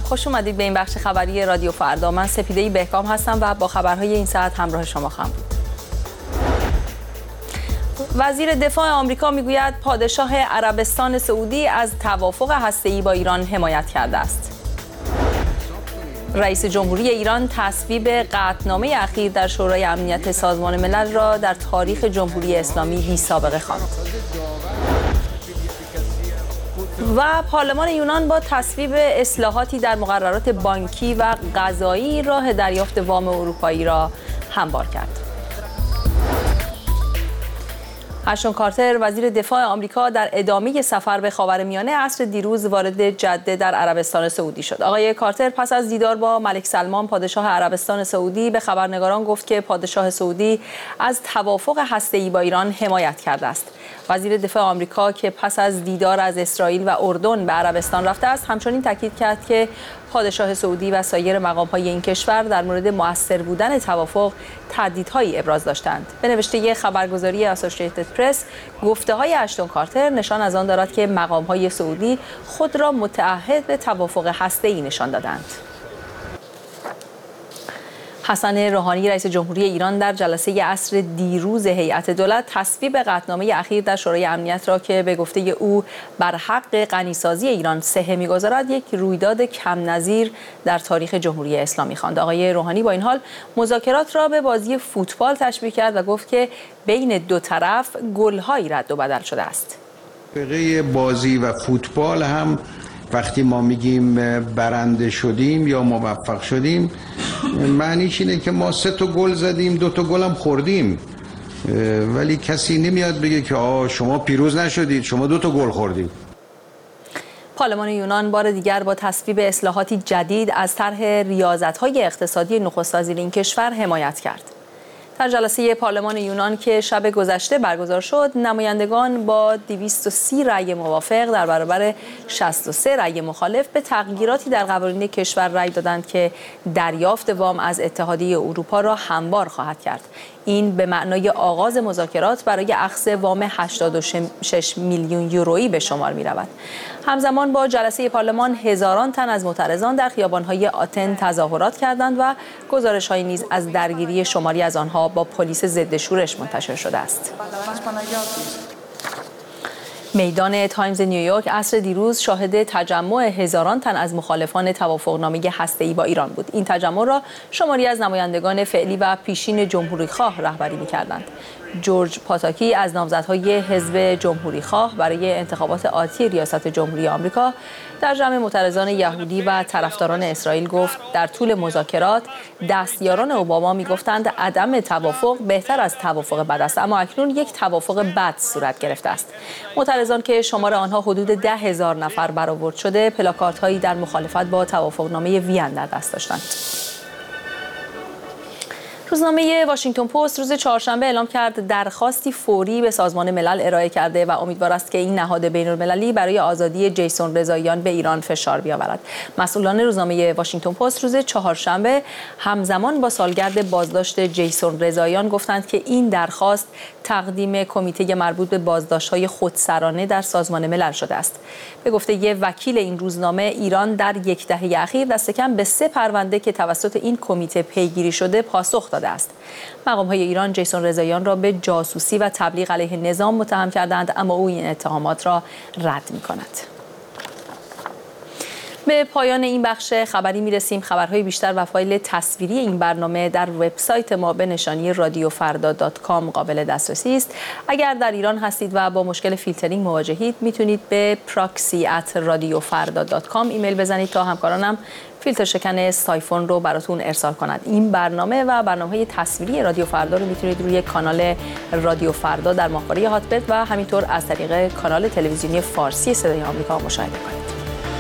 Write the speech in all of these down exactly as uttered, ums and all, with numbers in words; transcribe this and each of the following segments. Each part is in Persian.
خوش اومدید به این بخش خبری رادیو فردا. من سپیده بهکام هستم و با خبرهای این ساعت همراه شما خواهم بود. وزیر دفاع آمریکا میگوید پادشاه عربستان سعودی از توافق هسته‌ای با ایران حمایت کرده است. رئیس جمهوری ایران تصویب قطعنامه اخیر در شورای امنیت سازمان ملل را در تاریخ جمهوری اسلامی بی سابقه خواند. و پارلمان یونان با تصویب اصلاحاتی در مقررات بانکی و قضایی راه دریافت وام اروپایی را هموار کرد. اشتون کارتر وزیر دفاع آمریکا در ادامه سفر به خاورمیانه عصر دیروز وارد جده در عربستان سعودی شد. آقای کارتر پس از دیدار با ملک سلمان پادشاه عربستان سعودی به خبرنگاران گفت که پادشاه سعودی از توافق هسته‌ای با ایران حمایت کرده است. وزیر دفاع آمریکا که پس از دیدار از اسرائیل و اردن به عربستان رفته است، همچنین تاکید کرد که پادشاه سعودی و سایر مقام‌های این کشور در مورد مؤثر بودن توافق تهدیدهایی ابراز داشتند. به نوشته خبرگزاری اسوسییتد پرس، گفته‌های اشتون کارتر نشان از آن دارد که مقام‌های سعودی خود را متعهد به توافق هسته‌ای نشان دادند. حسن روحانی رئیس جمهوری ایران در جلسه عصر دیروز هیئت دولت تصویب قطعنامه اخیر در شورای امنیت را که به گفته او بر حق غنیسازی ایران صحه می‌گذارد یک رویداد کم نظیر در تاریخ جمهوری اسلامی خواند. آقای روحانی با این حال مذاکرات را به بازی فوتبال تشبیه کرد و گفت که بین دو طرف گل‌هایی رد و بدل شده است. فقه بازی و فوتبال هم وقتی ما میگیم برنده شدیم یا موفق شدیم، معنیش اینه که ما سه تا گل زدیم، دو تا گل هم خوردیم، ولی کسی نمیاد بگه که آه شما پیروز نشدید، شما دو تا گل خوردید. پارلمان یونان بار دیگر با تصویب اصلاحاتی جدید از طرح ریاضت‌های اقتصادی نخست وزیر این کشور حمایت کرد. در جلسه پارلمان یونان که شب گذشته برگزار شد، نمایندگان با دویست و سی رأی موافق در برابر شصت و سه رأی مخالف به تغییراتی در قوانین کشور رأی دادند که دریافت وام از اتحادیه اروپا را هموار خواهد کرد. این به معنای آغاز مذاکرات برای اخذ وام هشتاد و شش میلیون یورویی به شمار می رود. همزمان با جلسه پارلمان هزاران تن از معترضان در خیابان‌های آتن تظاهرات کردند و گزارش‌هایی نیز از درگیری شماری از آنها با پلیس ضد شورش منتشر شده است. میدان تایمز نیویورک عصر دیروز شاهد تجمع هزاران تن از مخالفان توافقنامه هسته‌ای با ایران بود. این تجمع را شماری از نمایندگان فعلی و پیشین جمهوریخواه رهبری می‌کردند. جورج پاتاکی از نامزدهای حزب جمهوریخواه برای انتخابات آتی ریاست جمهوری آمریکا در جمع معترضان یهودی و طرفداران اسرائیل گفت در طول مذاکرات دستیاران اوباما میگفتند عدم توافق بهتر از توافق بد است، اما اکنون یک توافق بد صورت گرفته است. معترضان که شمار آنها حدود ده هزار نفر برآورد شده پلاکاردهایی در مخالفت با توافقنامه وین در دست داشتند. روزنامه واشنگتن پست روز چهارشنبه اعلام کرد درخواستی فوری به سازمان ملل ارائه کرده و امیدوار است که این نهاد بین‌المللی برای آزادی جیسون رضاییان به ایران فشار بیاورد. مسئولان روزنامه واشنگتن پست روز چهارشنبه همزمان با سالگرد بازداشت جیسون رضاییان گفتند که این درخواست تقدیم کمیته مربوط به بازداشت‌های خودسرانه در سازمان ملل شده است. به گفته یک وکیل این روزنامه، ایران در یک دهه اخیر دست کم به سه پرونده که توسط این کمیته پیگیری شده پاسخ داده است. مقام‌های ایران جیسون رضاییان را به جاسوسی و تبلیغ علیه نظام متهم کردند، اما او این اتهامات را رد می‌کند. به پایان این بخش خبری میرسیم. خبرهای بیشتر و فایل تصویری این برنامه در وبسایت ما به نشانی رادیو فردا دات کام قابل دسترسی است. اگر در ایران هستید و با مشکل فیلترینگ مواجهید، میتونید به پراکسی ات رادیو فردا دات کام ایمیل بزنید تا همکارانم فیلتر شکن سایفون رو براتون ارسال کنند. این برنامه و برنامه‌های تصویری رادیو فردا رو میتونید روی کانال رادیو فردا در ماهواره هاتبرد و همینطور از طریق کانال تلویزیونی فارسی صدای آمریکا مشاهده کنید.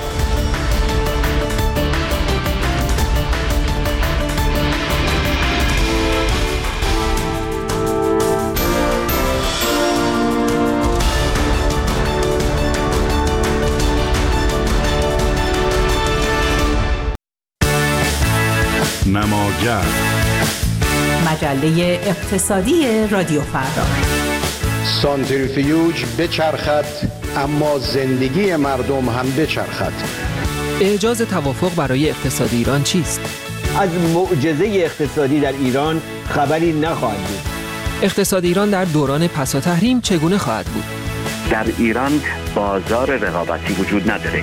نماگر مجله اقتصادی رادیو فردا. سانتریفیوژ بچرخد اما زندگی مردم هم بچرخد. اعجاز توافق برای اقتصاد ایران چیست؟ از معجزه اقتصادی در ایران خبری نخواهد بود. اقتصاد ایران در دوران پسا تحریم چگونه خواهد بود؟ در ایران بازار رقابتی وجود نداره.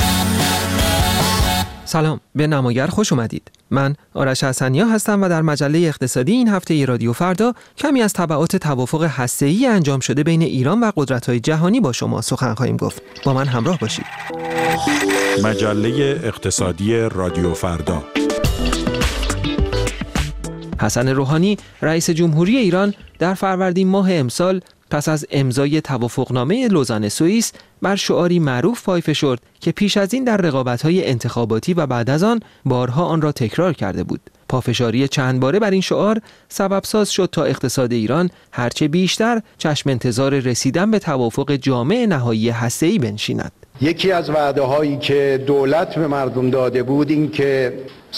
سلام، به نماگر خوش اومدید. من آرش حسنیا هستم و در مجله اقتصادی این هفته رادیو فردا کمی از تبعات توافق هسته‌ای انجام شده بین ایران و قدرت‌های جهانی با شما سخن خواهیم گفت. با من همراه باشید. مجله اقتصادی رادیو فردا. حسن روحانی رئیس جمهوری ایران در فروردین ماه امسال پس از امضای توافقنامه لوزان سوئیس بر شعاری معروف پای فشرد که پیش از این در رقابت‌های انتخاباتی و بعد از آن بارها آن را تکرار کرده بود. پافشاری چند باره بر این شعار سبب ساز شد تا اقتصاد ایران هرچه بیشتر چشم انتظار رسیدن به توافق جامع نهایی هسته‌ای بنشیند. یکی از وعده هایی که دولت به مردم داده بود این که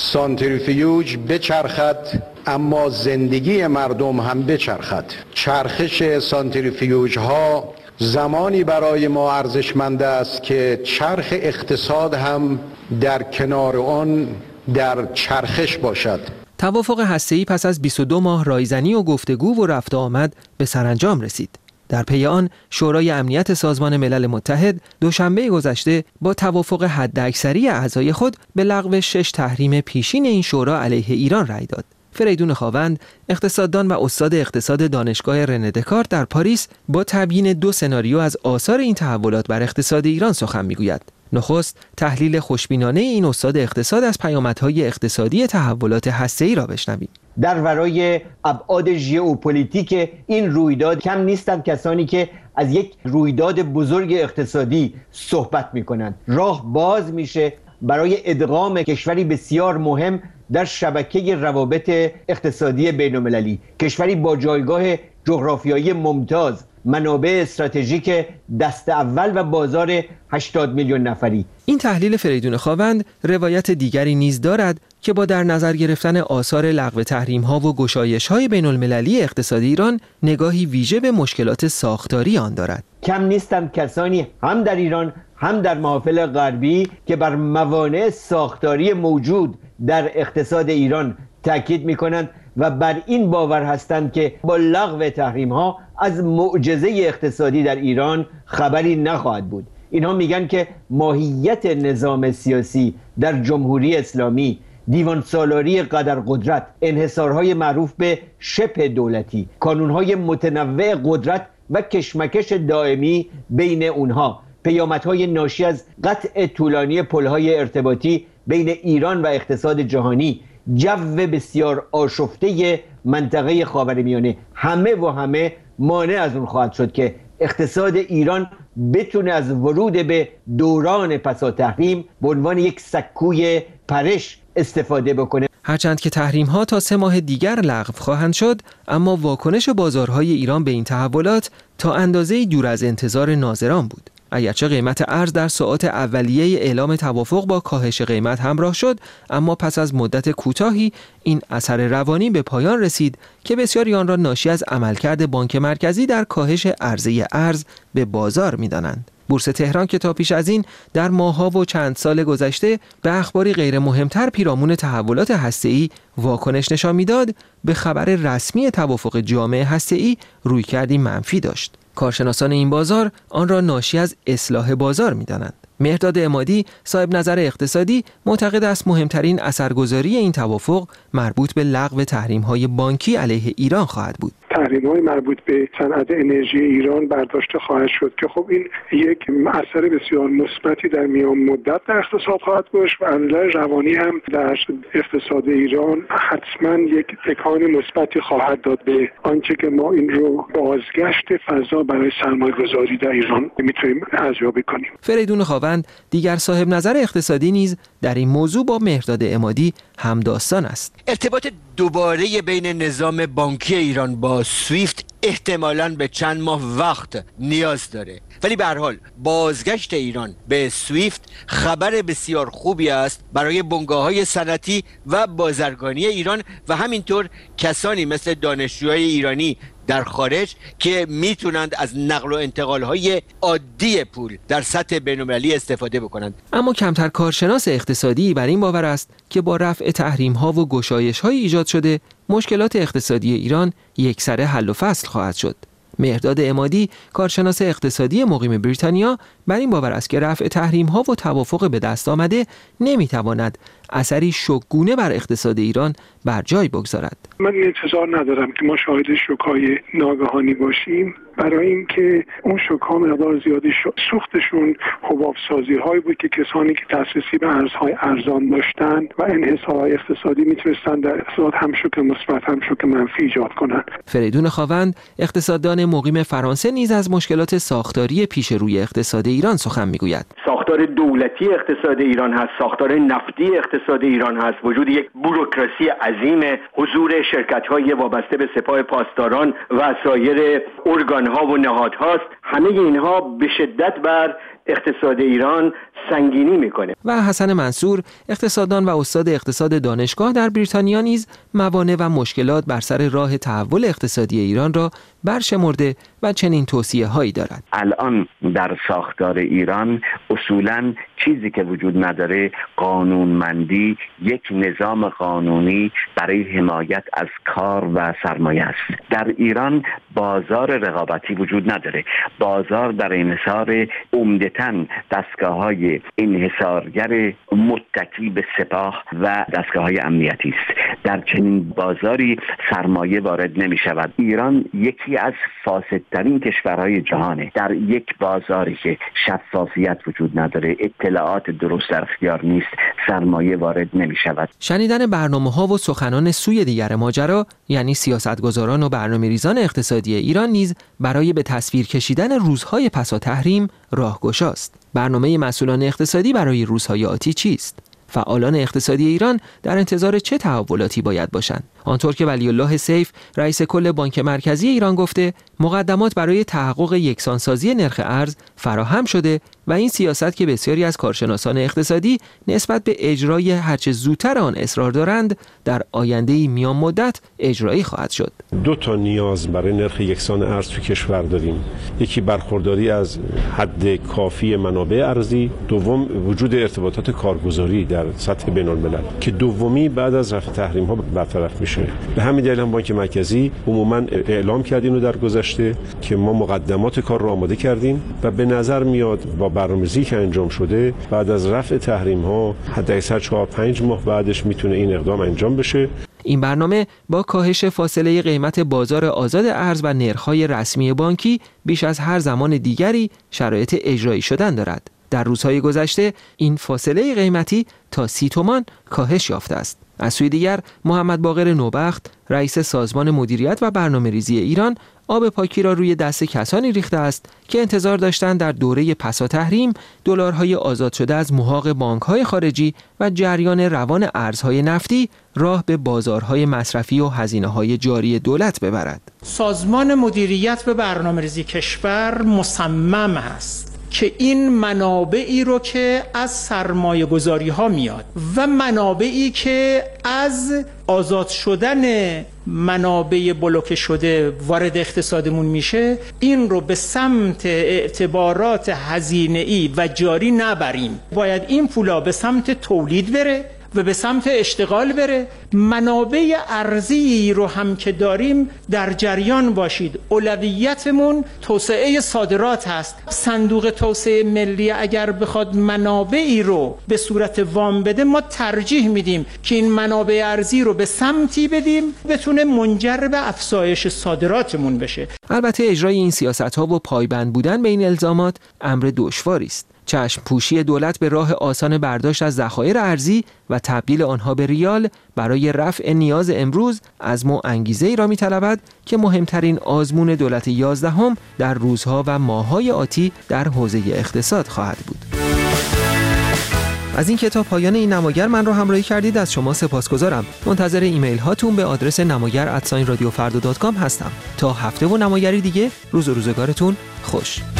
سانتریفیوژ بچرخد اما زندگی مردم هم بچرخد. چرخش سانتریفیوژ ها زمانی برای ما ارزشمند است که چرخ اقتصاد هم در کنار آن در چرخش باشد. توافق هسته‌ای پس از بیست و دو ماه رایزنی و گفتگو و رفت آمد به سرانجام رسید. در پی آن شورای امنیت سازمان ملل متحد دوشنبه گذشته با توافق حداکثری اعضای خود به لغو شش تحریم پیشین این شورا علیه ایران رأی داد. فریدون خاوند، اقتصاددان و استاد اقتصاد دانشگاه رنه دکارت در پاریس، با تبیین دو سناریو از آثار این تحولات بر اقتصاد ایران سخن میگوید. نخست تحلیل خوشبینانه این استاد اقتصاد از پیامدهای اقتصادی تحولات هسته‌ای را بشنویم. در ورای ابعاد ژئوپلیتیک این رویداد کم نیستند کسانی که از یک رویداد بزرگ اقتصادی صحبت می‌کنند. راه باز میشه برای ادغام کشوری بسیار مهم در شبکه روابط اقتصادی بین‌المللی، کشوری با جایگاه جغرافیایی ممتاز، منابع استراتژیک دست اول و بازار هشتاد میلیون نفری. این تحلیل فریدون خاوند روایت دیگری نیز دارد که با در نظر گرفتن آثار لغو تحریم‌ها و گشایش‌های بین‌المللی اقتصاد ایران نگاهی ویژه به مشکلات ساختاری آن دارد. کم نیستند کسانی هم در ایران هم در محافل غربی که بر موانع ساختاری موجود در اقتصاد ایران تاکید می‌کنند و بر این باور هستند که با لغو تحریم‌ها از معجزه اقتصادی در ایران خبری نخواهد بود. اینها میگن که ماهیت نظام سیاسی در جمهوری اسلامی، دیوان سالاری قدر قدرت، انحصارهای معروف به شبه دولتی، کانونهای متنوع قدرت و کشمکش دائمی بین اونها، پیامدهای ناشی از قطع طولانی پل‌های ارتباطی بین ایران و اقتصاد جهانی، جو بسیار آشفته منطقه خاورمیانه، همه و همه مانع از اون خواهد شد که اقتصاد ایران بتونه از ورود به دوران پسا تحریم به عنوان یک سکوی پرش استفاده بکنه. هرچند که تحریم‌ها تا سه ماه دیگر لغو خواهند شد، اما واکنش بازارهای ایران به این تحولات تا اندازه‌ای دور از انتظار ناظران بود. اگرچه قیمت ارز در ساعات اولیه اعلام توافق با کاهش قیمت همراه شد، اما پس از مدت کوتاهی این اثر روانی به پایان رسید که بسیاری آن را ناشی از عملکرد بانک مرکزی در کاهش عرضه ارز به بازار می‌دانند. بورس تهران که تا پیش از این در ماه‌ها و چند سال گذشته به اخباری غیر مهمتر پیرامون تحولات هسته‌ای واکنش نشان می‌داد، به خبر رسمی توافق جامع هسته‌ای رویکردی منفی داشت. کارشناسان این بازار آن را ناشی از اصلاح بازار می‌دانند. مهرداد عمادی، صاحب نظر اقتصادی، معتقد است مهمترین اثرگذاری این توافق مربوط به لغو تحریم‌های بانکی علیه ایران خواهد بود. تحریم‌های مربوط به صنعت انرژی ایران برداشته خواهد شد که خب این یک اثر بسیار مثبتی در میان مدت در اقتصاد خواهد داشت و از نظر روانی هم در اقتصاد ایران حتما یک تکان مثبتی خواهد داد به آنچه که ما این رو بازگشت فضا برای سرمایه‌گذاری در ایران میتونیم ارزیابی کنیم. فریدون خاوند، دیگر صاحب نظر اقتصادی، نیز در این موضوع با مهرداد عمادی همداستان است. ارتباط دوباره بین نظام بانکی ایران با سویفت احتمالاً به چند ماه وقت نیاز داره. ولی به هر حال بازگشت ایران به سویفت خبر بسیار خوبی است برای بنگاه‌های صنعتی و بازرگانی ایران و همینطور کسانی مثل دانشجوهای ایرانی در خارج که میتونند از نقل و انتقال‌های عادی پول در سطح بین‌المللی استفاده بکنند. اما کمتر کارشناس اقتصادی بر این باور است که با رفع تحریم‌ها و گشایش‌های ایجاد شده مشکلات اقتصادی ایران یکسره حل و فصل خواهد شد. مهرداد عمادی، کارشناس اقتصادی مقیم بریتانیا، بر این باور است که رفع تحریم‌ها و توافق به دست آمده نمی‌تواند اثری شوک‌گونه بر اقتصاد ایران بر جای بگذارد. من انتظار ندارم که ما شاهد شوک‌های ناگهانی باشیم، برای اینکه اون شوک‌ها مقدار زیادی سوختشون حباب‌سازی‌هایی بود که کسانی که دسترسی به ارزهای ارزان داشتن و انحصارهای اقتصادی میتونستن در اقتصاد هم شوک مثبت هم شوک منفی ایجاد کنن. فریدون خاوند، اقتصاددان مقیم فرانسه، نیز از مشکلات ساختاری پیش روی اقتصاد ایران سخن میگوید. ساختار دولتی اقتصاد ایران هست، ساختار نفتی اقتصاد ایران هست، وجود یک بوروکراسی عظیم، حضور شرکت‌های وابسته به سپاه پاسداران و سایر ارگان‌ها و نهادهاست. همه اینها به شدت بر اقتصاد ایران سنگینی میکنه. و حسن منصور، اقتصاددان و استاد اقتصاد دانشگاه در بریتانیا، نیز موانع و مشکلات بر سر راه تحول اقتصادی ایران را برشمرده و چنین توصیه هایی دارد. الان در ساختار ایران اصولاً چیزی که وجود نداره قانونمندی، یک نظام قانونی برای حمایت از کار و سرمایه است. در ایران بازار رقابتی وجود نداره. بازار در انحصار عمدتاً دستگاه‌های انحصارگر متکی به سپاه و دستگاه‌های امنیتی است. در چنین بازاری سرمایه وارد نمی شود. ایران یکی از فاسدترین کشورهای جهانه. در یک بازاری که شفافیت وجود نداره، اطلاعات درست در اختیار نیست، سرمایه وارد نمی شود. شنیدن برنامه‌ها و سخنان سوی دیگر ماجرا، یعنی سیاستگزاران و برنامه‌ریزان اقتصادی ایران، نیز برای به تصویر کشیدن روزهای پسا تحریم راهگشاست. برنامه مسئولان اقتصادی برای روزهای آتی چیست؟ فعالان اقتصادی ایران در انتظار چه تحولاتی باید باشند؟ آنطور که ولی الله سیف، رئیس کل بانک مرکزی ایران، گفته مقدمات برای تحقق یکسانسازی نرخ ارز فراهم شده و این سیاست که بسیاری از کارشناسان اقتصادی نسبت به اجرای هرچه زودتر آن اصرار دارند، در آینده میان مدت اجرایی خواهد شد. دو تا نیاز برای نرخ یکسان ارز تو کشور داریم. یکی برخورداری از حد کافی منابع ارزی، دوم وجود ارتباطات کارگزاری در سطح بین‌الملل که دومی بعد از رفع تحریم ها برطرف میشه. به همین دلیل هم بانک مرکزی عموما اعلام کرد اینو در گذشته که ما مقدمات کار رو آماده کردیم و به نظر میاد با برنامه‌ریزی که انجام شده بعد از رفع تحریم ها حداکثر چهار پنج ماه بعدش میتونه این اقدام انجام بشه. این برنامه با کاهش فاصله قیمت بازار آزاد ارز و نرخ‌های رسمی بانکی بیش از هر زمان دیگری شرایط اجرایی شدن دارد. در روزهای گذشته این فاصله قیمتی تا سی تومان کاهش یافته است. از سوی دیگر محمد باقر نوبخت، رئیس سازمان مدیریت و برنامه‌ریزی ایران، آب پاکی را روی دست کسانی ریخته است که انتظار داشتند در دوره پسا تحریم دلارهای آزاد شده از محاق بانک‌های خارجی و جریان روان ارزهای نفتی راه به بازارهای مصرفی و هزینه‌های جاری دولت ببرد. سازمان مدیریت و برنامه‌ریزی کشور مصمم است که این منابعی رو که از سرمایه گذاری ها میاد و منابعی که از آزاد شدن منابع بلوکه شده وارد اقتصادمون میشه، این رو به سمت اعتبارات هزینه‌ای و جاری نبریم. باید این پولا به سمت تولید بره و به سمت اشتغال بره. منابع ارزی رو هم که داریم در جریان باشید. اولویتمون توسعه صادرات هست. صندوق توسعه ملی اگر بخواد منابعی رو به صورت وام بده، ما ترجیح میدیم که این منابع ارزی رو به سمتی بدیم بتونه منجر به افزایش صادراتمون بشه. البته اجرای این سیاست‌ها و پایبند بودن به این الزامات امر دشواری است. چشم پوشی دولت به راه آسان برداشت از ذخایر ارزی و تبدیل آنها به ریال برای رفع نیاز امروز عزم و انگیزه ای را می‌طلبد که مهمترین آزمون دولت یازدهم در روزها و ماه‌های آتی در حوزه اقتصاد خواهد بود. از این کتاب پایان این نماگر من رو همراهی کردید. از شما سپاسگزارم. منتظر ایمیل هاتون به آدرس نماگر ات رادیو فردا دات کام هستم. تا هفته و نمایری دیگه، روز و روزگارتون خوش.